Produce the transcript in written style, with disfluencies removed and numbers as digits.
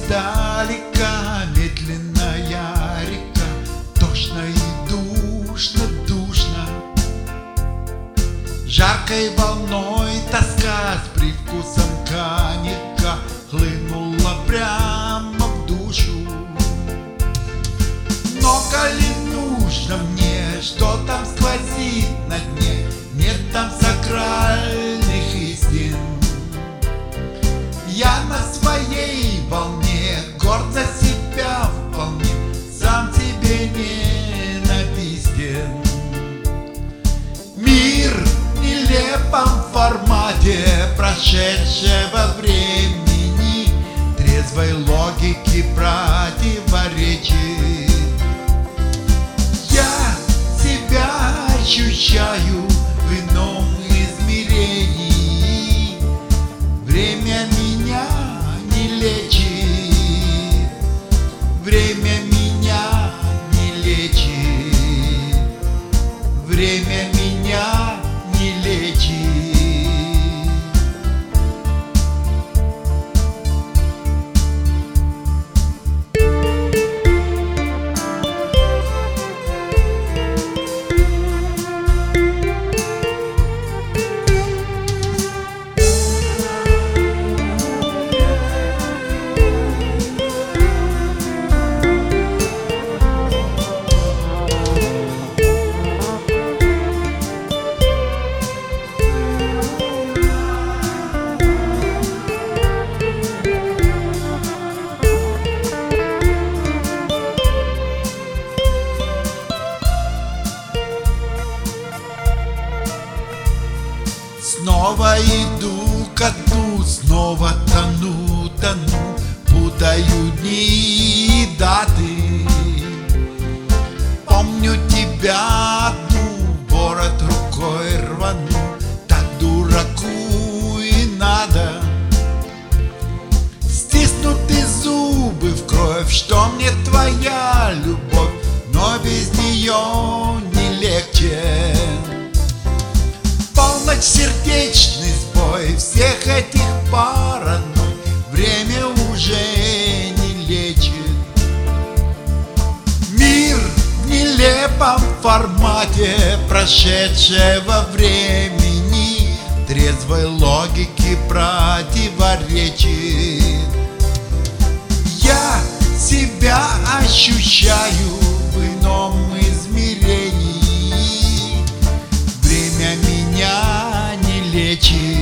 Издалека медленная река, тошно и душно, душно. Жаркой волной тоска с привкусом коньяка хлынула прямо в душу. Но коли нужно мне, что там сквозит на дне, нет там сакральных истин. Я на своей волне, горд за себя вполне, сам себе ненавистен. Мир в нелепом формате прошедшего времени трезвой логике противоречит. Я себя ощущаю в ином измерении. Время меня не лечит, время меня не лечит, время меня не лечит. Снова иду ко дну, снова тону, тону, путаю дни и даты. Помню тебя одну, ворот рукой рвану, так дураку и надо. Стиснуты зубы в кровь, что мне твоя любовь, но без нее не легче. Полночь, сердечный сбой всех этих паранойй, время уже не лечит. Мир в нелепом формате прошедшего времени трезвой логике противоречит. Я себя ощущаю в ином измерении. Время меня не лечит.